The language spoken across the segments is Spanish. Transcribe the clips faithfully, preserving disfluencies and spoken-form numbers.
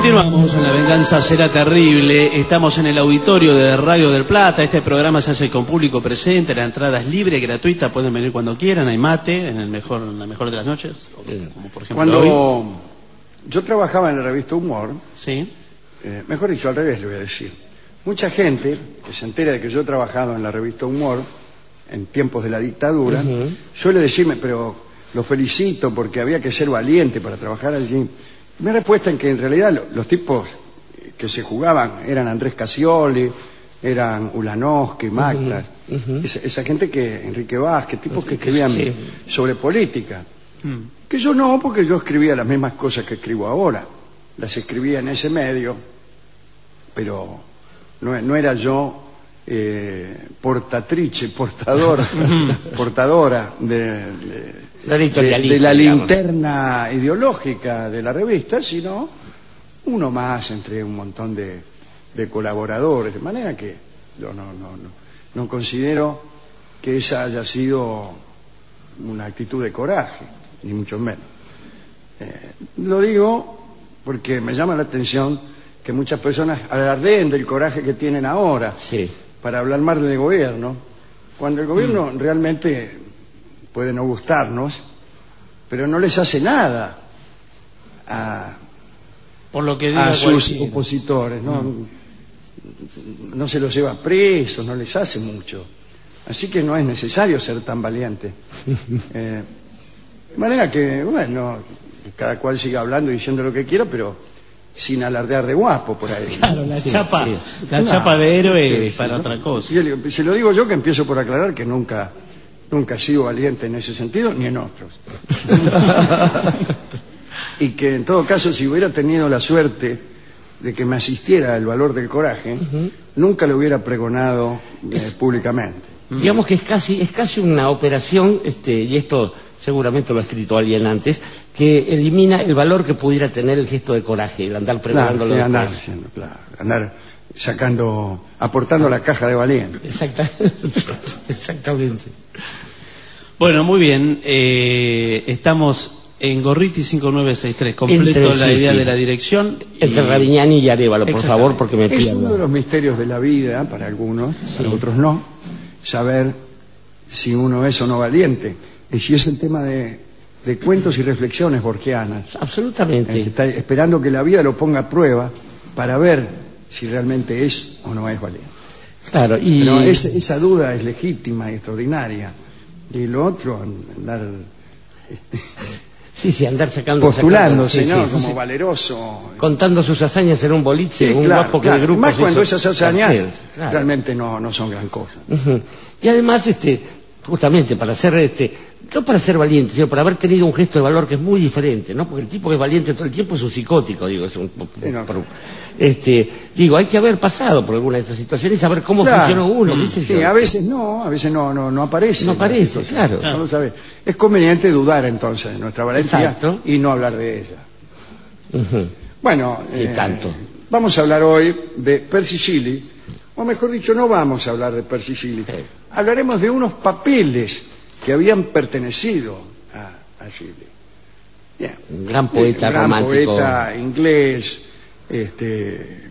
Continuamos en La Venganza Será Terrible. Estamos en el auditorio de Radio del Plata. Este programa se hace con público presente. La entrada es libre, gratuita. Pueden venir cuando quieran. Hay mate en el mejor, en la mejor de las noches. Como por ejemplo Cuando hoy. yo trabajaba en la revista Humor, sí. eh, mejor dicho, al revés le voy a decir. Mucha gente que se entera de que yo he trabajado en la revista Humor en tiempos de la dictadura, uh-huh. suele decirme, pero lo felicito porque había que ser valiente para trabajar allí. Mi respuesta es que en realidad los tipos que se jugaban eran Andrés Casioli, eran Ulanowski, Magdas, uh-huh. uh-huh. esa, esa gente que, Enrique Vázquez, tipos que escribían sí. sobre política. Uh-huh. Que yo no, porque yo escribía las mismas cosas que escribo ahora. Las escribía en ese medio, pero no, no era yo eh, portatrice, portadora, portadora de... de La de, de la digamos. linterna ideológica de la revista, sino uno más entre un montón de, de colaboradores, de manera que yo no, no, no, no considero que esa haya sido una actitud de coraje, ni mucho menos. Eh, lo digo porque me llama la atención que muchas personas alardeen del coraje que tienen ahora sí. para hablar mal del gobierno, cuando el gobierno mm. realmente puede no gustarnos, pero no les hace nada a, Por lo que a sus cualquiera. opositores, ¿no? Mm. no se los lleva presos, no les hace mucho. Así que no es necesario ser tan valiente. Eh, de manera que, bueno, cada cual siga hablando y diciendo lo que quiera, pero sin alardear de guapo por ahí. Claro, la sí, chapa, sí. la no, chapa de héroe sí, para ¿no? otra cosa. Yo, se lo digo yo que empiezo por aclarar que nunca, nunca he sido valiente en ese sentido, ni en otros. Y que en todo caso, si hubiera tenido la suerte de que me asistiera el valor del coraje, uh-huh. nunca lo hubiera pregonado eh, públicamente. Digamos que es casi es casi una operación, este, y esto seguramente lo ha escrito alguien antes, que elimina el valor que pudiera tener el gesto de coraje, el andar pregonándolo. Claro, andar, haciendo, claro, andar sacando, aportando la caja de valiente. Exactamente. Exactamente. Bueno, muy bien. Eh, estamos en Gorriti cinco nueve seis tres. Completo Entre, la sí, idea sí. de la dirección. Entre y... Raviñani y Arévalo, por favor, porque me Es pierdo. uno de los misterios de la vida, para algunos, sí. para otros no, saber si uno es o no valiente. Y si es el tema de, de cuentos y reflexiones borgianas. Absolutamente. Eh, que está esperando que la vida lo ponga a prueba para ver si realmente es o no es valiente. Claro, y... Pero es, esa duda es legítima y extraordinaria. Y lo otro, andar... Este, sí, sí, andar sacando... postulándose, sacando, ¿no? sí, Como sí. valeroso. Contando sus hazañas en un boliche, Sí, un claro, guapo que claro. de grupos... Más cuando hizo... esas hazañas claro. realmente no, no son gran cosa. Uh-huh. Y además, este, justamente, para ser... este no para ser valiente, sino para haber tenido un gesto de valor que es muy diferente, ¿no? Porque el tipo que es valiente todo el tiempo es un psicótico, digo, es un... Sí, no, por, este, digo, hay que haber pasado por alguna de estas situaciones y saber cómo claro. funcionó uno, ¿qué sé sí, yo? a veces no, a veces no, no, no aparece. No aparece, claro. No lo sabe. Es conveniente dudar entonces de nuestra valentía Exacto. y no hablar de ella. Uh-huh. Bueno, y eh, tanto. vamos a hablar hoy de Percy Shelley, o mejor dicho, no vamos a hablar de Percy Shelley. Sí. Hablaremos de unos papeles que habían pertenecido a, a Shelley. Bien. Un gran poeta un gran romántico. poeta inglés. Este...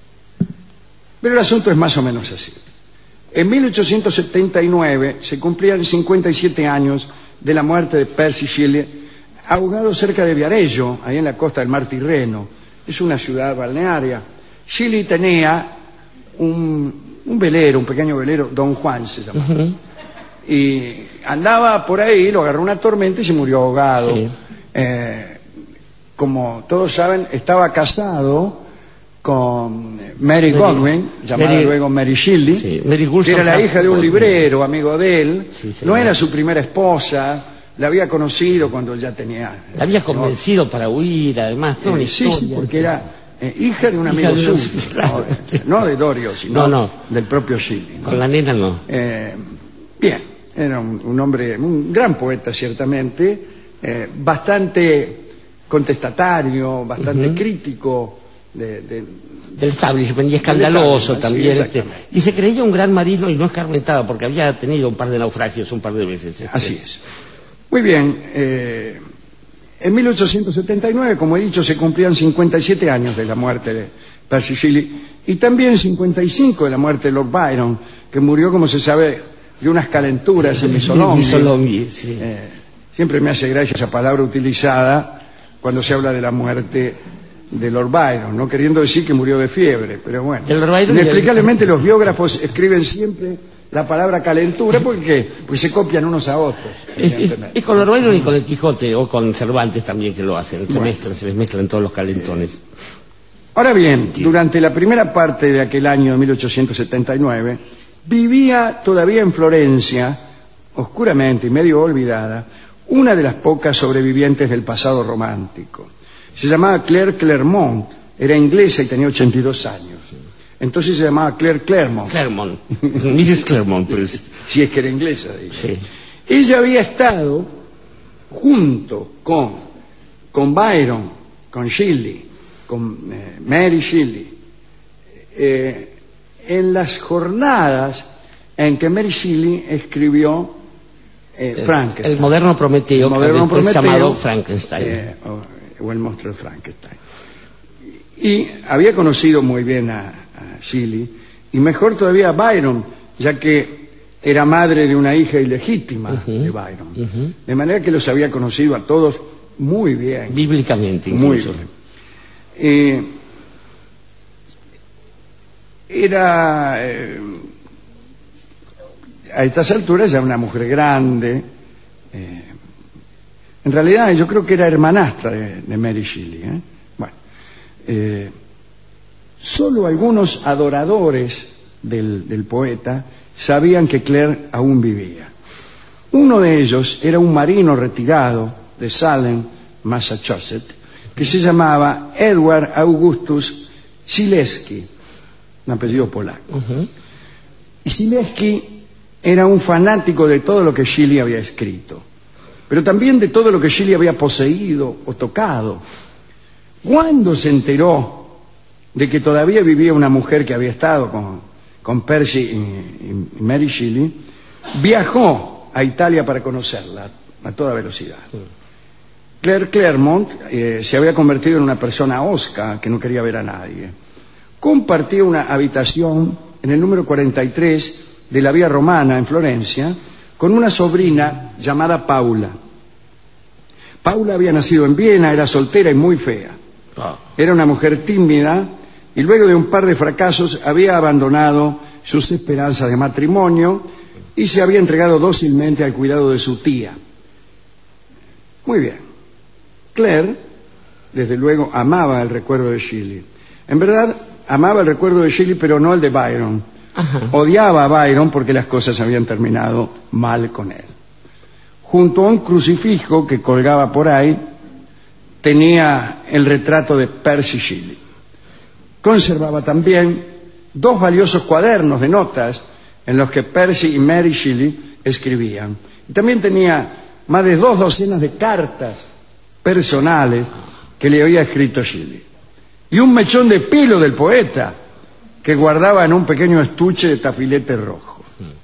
Pero el asunto es más o menos así. En mil ochocientos setenta y nueve se cumplían cincuenta y siete años de la muerte de Percy Shelley, ahogado cerca de Viarello, ahí en la costa del mar Tirreno. Es una ciudad balnearia. Shelley tenía un, un velero, un pequeño velero, Don Juan se llamaba. Uh-huh. Y andaba por ahí, lo agarró una tormenta y se murió ahogado. Sí. Eh, como todos saben, estaba casado con Mary, Mary Godwin, llamada Mary, luego Mary Shelley, sí, Mary que era la hija de un librero, amigo de él. Sí, no era su primera esposa, la había conocido cuando ya tenía... La había convencido ¿no? para huir, además, toda una eh, sí, historia. Sí, porque era eh, hija de un amigo de suyo, los... claro. no, no de Dorio, sino no, no. del propio Shelley. ¿no? Con la nena no. Eh, bien, era un, un hombre, un gran poeta ciertamente, eh, bastante contestatario, bastante uh-huh. crítico de, de, del establishment y escandaloso sí, también. Este, y se creía un gran marido y no escarmentaba porque había tenido un par de naufragios un par de veces. Este. Así es. Muy bien. Eh, En mil ochocientos setenta y nueve, como he dicho, se cumplían cincuenta y siete años de la muerte de Percy Shelley y también cincuenta y cinco de la muerte de Lord Byron, que murió, como se sabe, de unas calenturas en Missolonghi. Missolonghi, sí. Eh, siempre me hace gracia esa palabra utilizada cuando se habla de la muerte de Lord Byron, no queriendo decir que murió de fiebre, pero bueno. Inexplicablemente los biógrafos escriben siempre la palabra calentura porque, porque se copian unos a otros. Es, es, es con Lord Byron y con el Quijote, o con Cervantes también que lo hacen, se bueno. mezclan, se les mezclan todos los calentones. Ahora bien, durante la primera parte de aquel año de mil ochocientos setenta y nueve, vivía todavía en Florencia, oscuramente y medio olvidada, una de las pocas sobrevivientes del pasado romántico. Se llamaba Claire Clairmont, era inglesa y tenía ochenta y dos años. Entonces se llamaba Claire Clairmont. Clairmont, missus Clairmont, pues. Si es que era inglesa, digo. Sí. Ella había estado junto con, con Byron, con Shelley, con eh, Mary Shelley, eh, en las jornadas en que Mary Shelley escribió eh, el, Frankenstein. El moderno Prometeo, el moderno después Prometeo, llamado Frankenstein. Eh, o, o el monstruo de Frankenstein. Y había conocido muy bien a, a Shelley, y mejor todavía a Byron, ya que era madre de una hija ilegítima uh-huh. de Byron. Uh-huh. De manera que los había conocido a todos muy bien. Bíblicamente, incluso. Muy bien. Eh, era eh, a estas alturas ya una mujer grande. Eh, en realidad yo creo que era hermanastra de, de Mary Shelley. ¿eh? Bueno, eh, solo algunos adoradores del, del poeta sabían que Claire aún vivía. Uno de ellos era un marino retirado de Salem, Massachusetts, que se llamaba Edward Augustus Zaleski, un apellido polaco. Uh-huh. Y Zaleski era un fanático de todo lo que Shelley había escrito, pero también de todo lo que Shelley había poseído o tocado. Cuando se enteró de que todavía vivía una mujer que había estado con, con Percy y, y Mary Shelley, viajó a Italia para conocerla a toda velocidad. Uh-huh. Claire Clairmont eh, se había convertido en una persona hosca que no quería ver a nadie. Compartía una habitación en el número cuarenta y tres de la Vía Romana en Florencia con una sobrina llamada Paula. Paula había nacido en Viena, era soltera y muy fea. Era una mujer tímida y luego de un par de fracasos había abandonado sus esperanzas de matrimonio y se había entregado dócilmente al cuidado de su tía. Muy bien. Claire, desde luego, amaba el recuerdo de Shelley. En verdad, amaba el recuerdo de Shelley, pero no el de Byron. Ajá. Odiaba a Byron porque las cosas habían terminado mal con él. Junto a un crucifijo que colgaba por ahí, tenía el retrato de Percy Shelley. Conservaba también dos valiosos cuadernos de notas en los que Percy y Mary Shelley escribían. Y también tenía más de dos docenas de cartas personales que le había escrito Shelley. Y un mechón de pelo del poeta que guardaba en un pequeño estuche de tafilete rojo.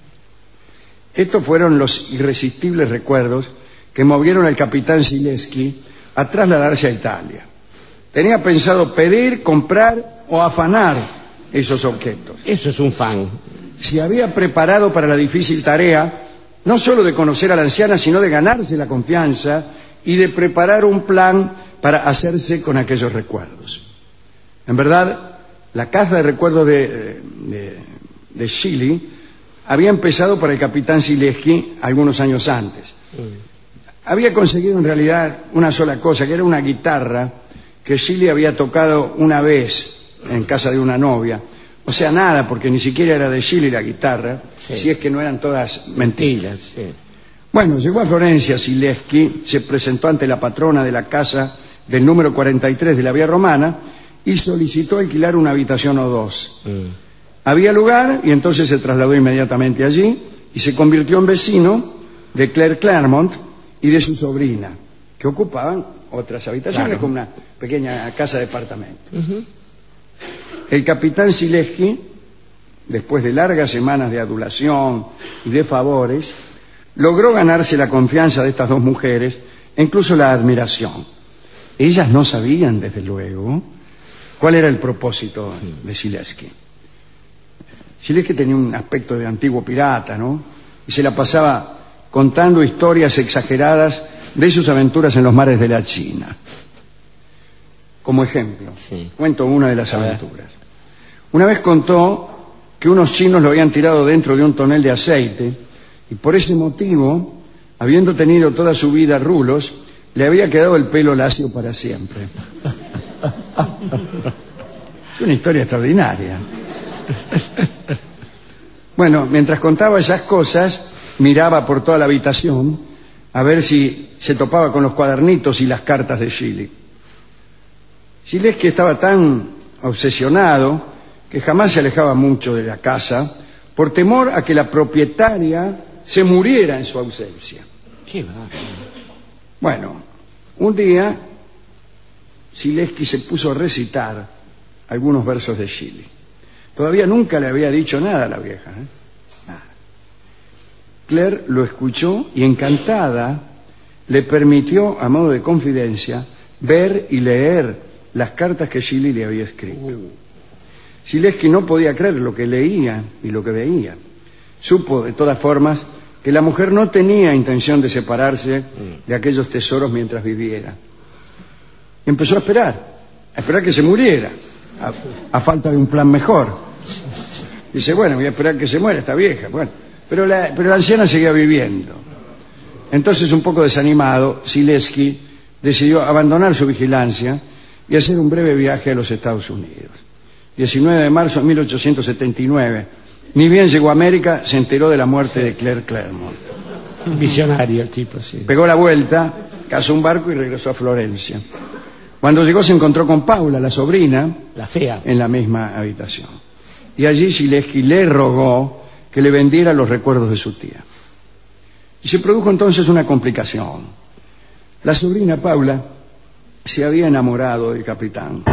Estos fueron los irresistibles recuerdos que movieron al capitán Zaleski a trasladarse a Italia. Tenía pensado pedir, comprar o afanar esos objetos. Eso es un fan. Se había preparado para la difícil tarea no solo de conocer a la anciana, sino de ganarse la confianza y de preparar un plan para hacerse con aquellos recuerdos. En verdad, la caza de recuerdos de, de, de Shelley había empezado para el capitán Zaleski algunos años antes. Mm. Había conseguido en realidad una sola cosa, que era una guitarra que Shelley había tocado una vez en casa de una novia. O sea, nada, porque ni siquiera era de Shelley la guitarra, sí. Si es que no eran todas mentiras. Sí. Bueno, llegó a Florencia Zaleski, se presentó ante la patrona de la casa del número cuarenta y tres de la Vía Romana y solicitó alquilar una habitación o dos. Mm. Había lugar y entonces se trasladó inmediatamente allí y se convirtió en vecino de Claire Clairmont y de su sobrina, que ocupaban otras habitaciones, claro, con una pequeña casa de departamento. Uh-huh. El capitán Zaleski, después de largas semanas de adulación y de favores, logró ganarse la confianza de estas dos mujeres e incluso la admiración. Ellas no sabían, desde luego, cuál era el propósito de Zilewski. Zilewski tenía un aspecto de antiguo pirata, ¿no? Y se la pasaba contando historias exageradas de sus aventuras en los mares de la China. Como ejemplo, sí. cuento una de las aventuras. Una vez contó que unos chinos lo habían tirado dentro de un tonel de aceite y por ese motivo, habiendo tenido toda su vida rulos, le había quedado el pelo lacio para siempre. Es una historia extraordinaria. Bueno, mientras contaba esas cosas, miraba por toda la habitación a ver si se topaba con los cuadernitos y las cartas de Schilling. Zilewski estaba tan obsesionado que jamás se alejaba mucho de la casa por temor a que la propietaria se muriera en su ausencia. Qué va. Bueno, un día Zilewski se puso a recitar algunos versos de Schilling. Todavía nunca le había dicho nada a la vieja, ¿eh? Nada. Claire lo escuchó y encantada le permitió, a modo de confidencia, ver y leer las cartas que Schilling le había escrito. Uh. Zilewski no podía creer lo que leía y lo que veía. Supo, de todas formas, que la mujer no tenía intención de separarse de aquellos tesoros mientras viviera. Y empezó a esperar, a esperar que se muriera, a, a falta de un plan mejor. Dice, bueno, voy a esperar que se muera esta vieja. Bueno, pero la, pero la anciana seguía viviendo. Entonces, un poco desanimado, Zilewski decidió abandonar su vigilancia y hacer un breve viaje a los Estados Unidos. diecinueve de marzo de mil ochocientos setenta y nueve. Ni bien llegó a América, se enteró de la muerte de Claire Clairmont. Visionario el tipo, sí. Pegó la vuelta, cazó un barco y regresó a Florencia. Cuando llegó se encontró con Paula, la sobrina, la fea, en la misma habitación. Y allí Zilewski le rogó que le vendiera los recuerdos de su tía. Y se produjo entonces una complicación. La sobrina Paula se había enamorado del capitán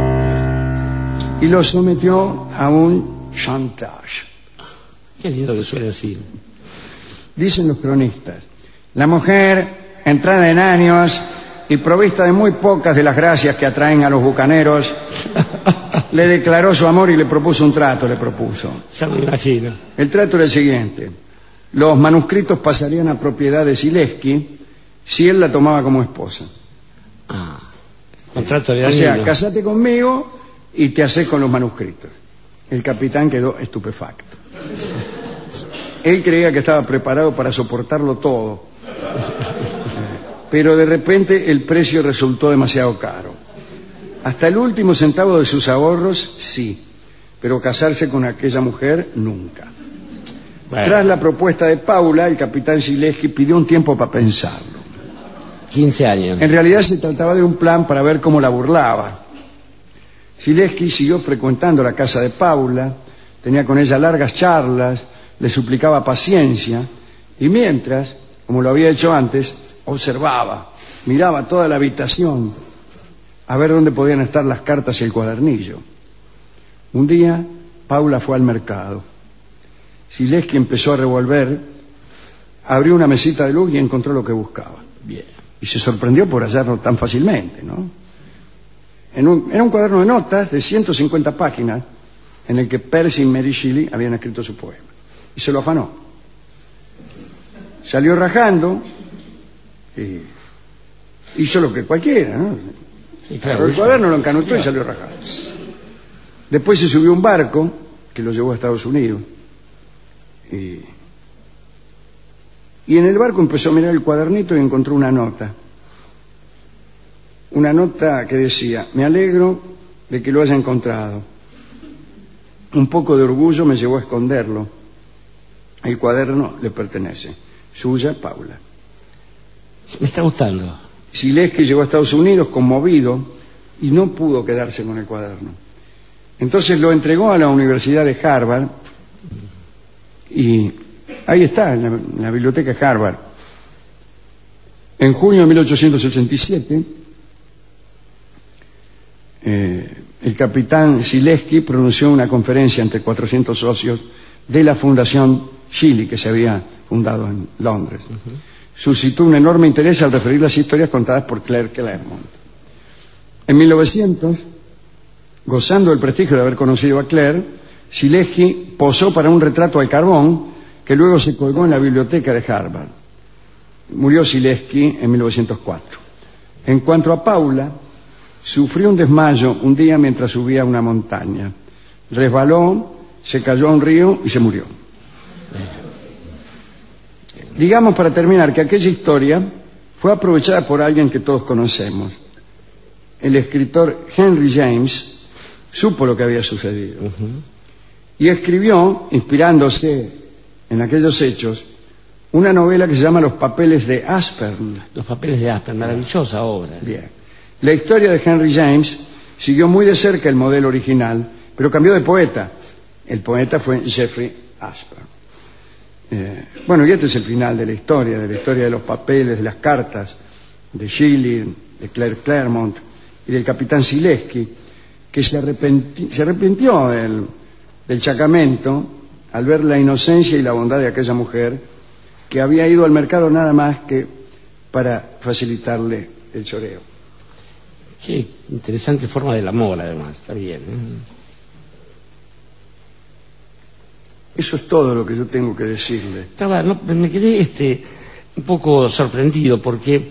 y lo sometió a un chantage. Qué lindo que suena así. Dicen los cronistas, la mujer, entrada en años y provista de muy pocas de las gracias que atraen a los bucaneros, le declaró su amor y le propuso un trato, le propuso. Ya me imagino. El trato era el siguiente: los manuscritos pasarían a propiedad de Zilewski si él la tomaba como esposa. Ah, contrato de O sea, casate conmigo y te haces con los manuscritos. El capitán quedó estupefacto. Él creía que estaba preparado para soportarlo todo, pero de repente el precio resultó demasiado caro. Hasta el último centavo de sus ahorros, sí, pero casarse con aquella mujer, nunca. Bueno. Tras la propuesta de Paula, el capitán Zilewski pidió un tiempo para pensarlo. quince años. En realidad se trataba de un plan para ver cómo la burlaba. Zilewski siguió frecuentando la casa de Paula, tenía con ella largas charlas, le suplicaba paciencia, y mientras, como lo había hecho antes, observaba, miraba toda la habitación a ver dónde podían estar las cartas y el cuadernillo. Un día, Paula fue al mercado. Zilewski empezó a revolver, abrió una mesita de luz y encontró lo que buscaba. Bien. Y se sorprendió por hallarlo tan fácilmente, ¿no? En un, era un cuaderno de notas de ciento cincuenta páginas en el que Percy y Mary Shelley habían escrito su poema. Y se lo afanó. Salió rajando y hizo lo que cualquiera, ¿no? Sí, claro. Pero el cuaderno lo encanutó y salió rajando. Después se subió a un barco que lo llevó a Estados Unidos. Y, y en el barco empezó a mirar el cuadernito y encontró una nota. Una nota que decía: me alegro de que lo haya encontrado. Un poco de orgullo me llevó a esconderlo. El cuaderno le pertenece. Suya, Paula. Me está gustando. Zilewski llegó a Estados Unidos conmovido y no pudo quedarse con el cuaderno. Entonces lo entregó a la Universidad de Harvard y ahí está, en la, en la biblioteca de Harvard. En junio de mil ochocientos ochenta y siete, eh, el capitán Zilewski pronunció una conferencia entre cuatrocientos socios de la Fundación Schilling, que se había fundado en Londres. Uh-huh. suscitó un enorme interés al referir las historias contadas por Claire Claremont. En mil novecientos, gozando del prestigio de haber conocido a Claire, Zilewski posó para un retrato al carbón que luego se colgó en la biblioteca de Harvard. Murió Zilewski en mil novecientos cuatro. En cuanto a Paula, sufrió un desmayo un día mientras subía una montaña. Resbaló, se cayó a un río y se murió. Digamos, para terminar, que aquella historia fue aprovechada por alguien que todos conocemos. El escritor Henry James supo lo que había sucedido. Uh-huh. Y escribió, inspirándose en aquellos hechos, una novela que se llama Los papeles de Aspern. Los papeles de Aspern, maravillosa obra. Bien. La historia de Henry James siguió muy de cerca el modelo original, pero cambió de poeta. El poeta fue Jeffrey Aspern. Eh, bueno, y este es el final de la historia, de la historia de los papeles, de las cartas, de Shelley, de Claire Claremont y del capitán Zilewski, que se, arrepenti- se arrepintió del, del chacamento al ver la inocencia y la bondad de aquella mujer que había ido al mercado nada más que para facilitarle el choreo. Qué interesante forma del amor, además, está bien. ¿eh? Eso es todo lo que yo tengo que decirle. Estaba, no, me quedé este, un poco sorprendido porque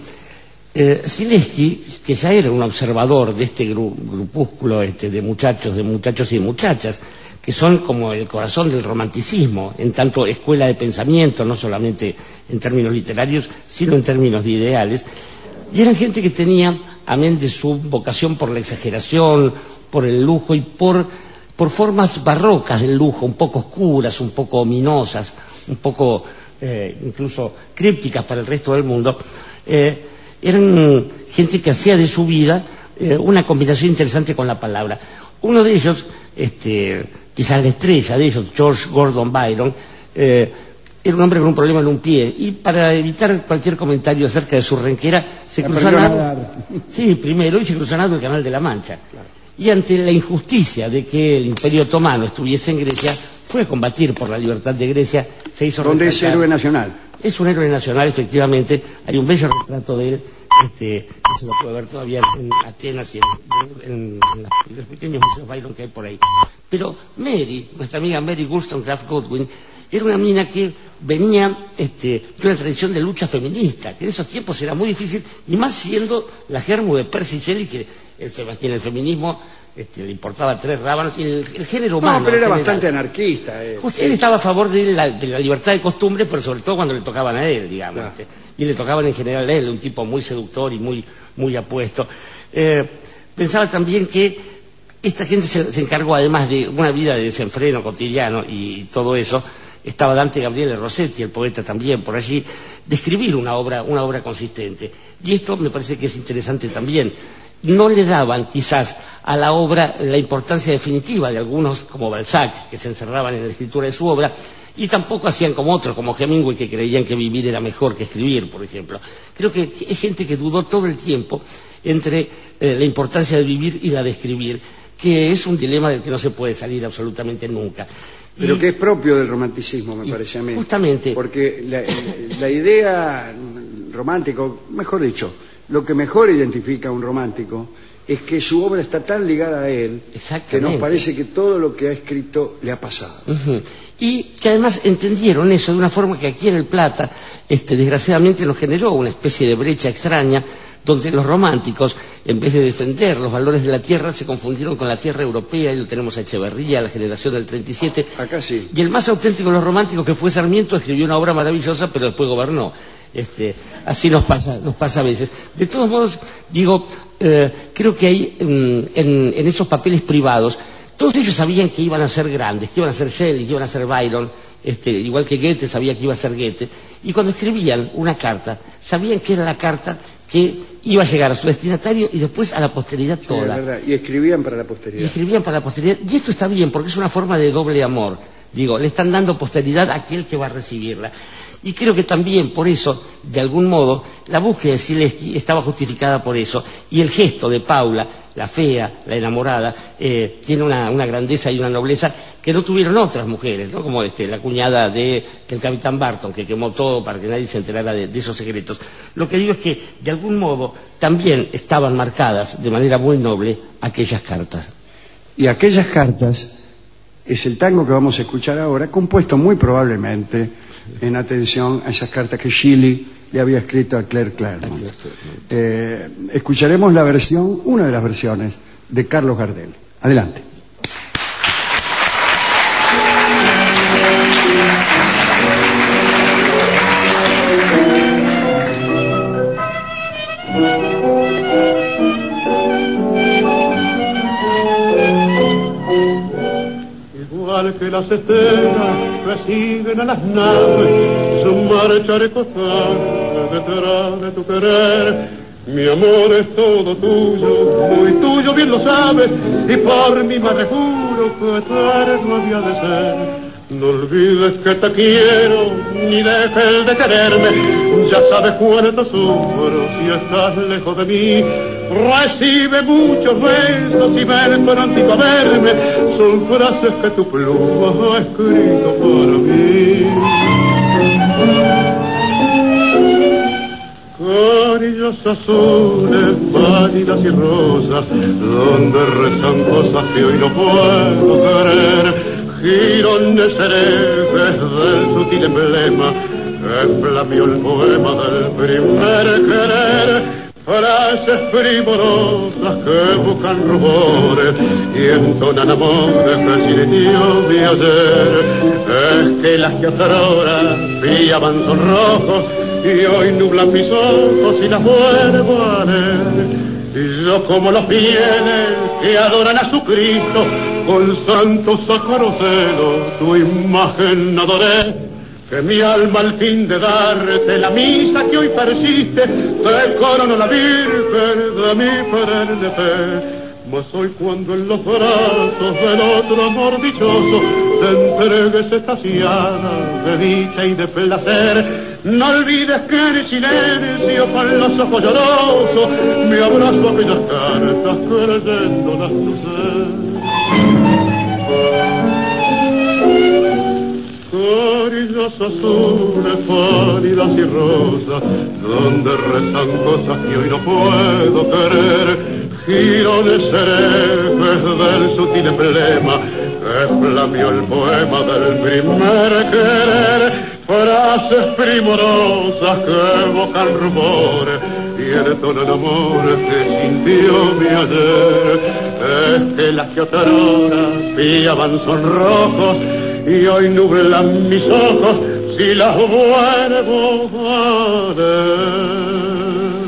eh, Zilewski, que ya era un observador de este gru- grupúsculo este, de muchachos, de muchachos y de muchachas, que son como el corazón del romanticismo, en tanto escuela de pensamiento, no solamente en términos literarios, sino en términos de ideales, y eran gente que tenía, amén de su vocación por la exageración, por el lujo y por... por formas barrocas del lujo, un poco oscuras, un poco ominosas, un poco eh, incluso crípticas para el resto del mundo, eh, eran gente que hacía de su vida eh, una combinación interesante con la palabra. Uno de ellos, este, quizás la estrella de ellos, George Gordon Byron, eh, era un hombre con un problema en un pie, y para evitar cualquier comentario acerca de su renquera, se cruzó a nado, sí, primero, y se cruzó a nado el Canal de la Mancha. Claro. Y ante la injusticia de que el Imperio Otomano estuviese en Grecia, fue a combatir por la libertad de Grecia, se hizo ¿Dónde es héroe nacional? Es un héroe nacional, efectivamente. Hay un bello retrato de él, este, que se lo puede ver todavía en Atenas y en, en, en, en los pequeños museos Byron que hay por ahí. Pero Mary, nuestra amiga Mary Wollstonecraft Godwin, era una mina que venía este, de una tradición de lucha feminista, que en esos tiempos era muy difícil, y más siendo la germu de Percy Shelley, que el, en el feminismo este, le importaba tres rábanos, y el, el género humano... No, pero era general, bastante anarquista. Eh. Usted, él estaba a favor de la, de la libertad de costumbre, pero sobre todo cuando le tocaban a él, digamos. Claro. Este, y le tocaban en general a él, un tipo muy seductor y muy, muy apuesto. Eh, pensaba también que esta gente se, se encargó, además de una vida de desenfreno cotidiano y todo eso, estaba Dante Gabriele Rossetti, el poeta también, por allí, de escribir una obra, una obra consistente. Y esto me parece que es interesante también. No le daban, quizás, a la obra la importancia definitiva de algunos, como Balzac, que se encerraban en la escritura de su obra, y tampoco hacían como otros, como Hemingway, que creían que vivir era mejor que escribir, por ejemplo. Creo que es gente que dudó todo el tiempo entre eh, la importancia de vivir y la de escribir, que es un dilema del que no se puede salir absolutamente nunca. Pero y, que es propio del romanticismo, me parece a mí. Justamente. Porque la, la idea romántica, mejor dicho, lo que mejor identifica a un romántico es que su obra está tan ligada a él que nos parece que todo lo que ha escrito le ha pasado. Uh-huh. Y que además entendieron eso de una forma que aquí en El Plata, este, desgraciadamente nos generó una especie de brecha extraña, donde los románticos, en vez de defender los valores de la tierra, se confundieron con la tierra europea, y lo tenemos a Echeverría, la generación del treinta y siete. Acá sí. Y el más auténtico de los románticos, que fue Sarmiento, escribió una obra maravillosa, pero después gobernó. Este, así nos pasa, nos pasa a veces. De todos modos, digo, eh, creo que hay en, en, en esos papeles privados, todos ellos sabían que iban a ser grandes, que iban a ser Shelley, que iban a ser Byron, este, igual que Goethe sabía que iba a ser Goethe, y cuando escribían una carta, sabían que era la carta que iba a llegar a su destinatario y después a la posteridad toda. Sí, es verdad. Y escribían para la posteridad. Y escribían para la posteridad. Y esto está bien, porque es una forma de doble amor. Digo, le están dando posteridad a aquel que va a recibirla. Y creo que también, por eso, de algún modo, la búsqueda de Zilewski estaba justificada por eso. Y el gesto de Paula, la fea, la enamorada, eh, tiene una, una grandeza y una nobleza que no tuvieron otras mujeres, ¿no? Como este, la cuñada de, del capitán Barton, que quemó todo para que nadie se enterara de, de esos secretos. Lo que digo es que, de algún modo, también estaban marcadas, de manera muy noble, aquellas cartas. Y aquellas cartas es el tango que vamos a escuchar ahora, compuesto muy probablemente en atención a esas cartas que Shelley le había escrito a Claire Claremont. Eh, escucharemos la versión, una de las versiones, de Carlos Gardel. Adelante. Que las estrellas persiguen a las naves, su marcha recostada detrás de tu querer. Mi amor es todo tuyo, muy tuyo, bien lo sabes, y por mi madre juro que eterno había de ser. No olvides que te quiero, ni dejes de quererme, ya sabes cuánto sufro si estás lejos de mí. Recibe muchos besos y ven prontito a verme, son frases que tu pluma ha escrito para mí. Carillas azules, pálidas y rosas, donde rezan cosas que hoy no puedo querer. Girones herejes del sutil emblema que flameó el poema del primer querer. Frases primorosas que buscan rumores y entonan amores que sintió de ayer. Es que las que otrora brillaban son rojos y hoy nublan mis ojos y las vuelvo a leer. Y yo como los fieles que adoran a su Cristo, con santo sacarocelo tu imagen adoré. Que mi alma al fin de darte la misa que hoy persiste, te corono la Virgen de mi perenne fe. Mas hoy cuando en los brazos del otro amor dichoso te entregues extasiada de dicha y de placer, no olvides que en silencio con los ojos llorosos me abrazo a aquellas cartas creyéndolas tu ser. Carillas azules, pálidas y rosas, donde rezan cosas que hoy no puedo querer. Girones herejes del sutil emblema que flameó el poema del primer querer. Frases primorosas que evocan rumores y entonan amores que sintió mi ayer. Es que las que otrora pillaban sonrojos y hoy nublan mis ojos si las vuelvo a ver.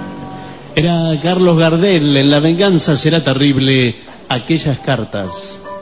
Era Carlos Gardel en La venganza será terrible, aquellas cartas.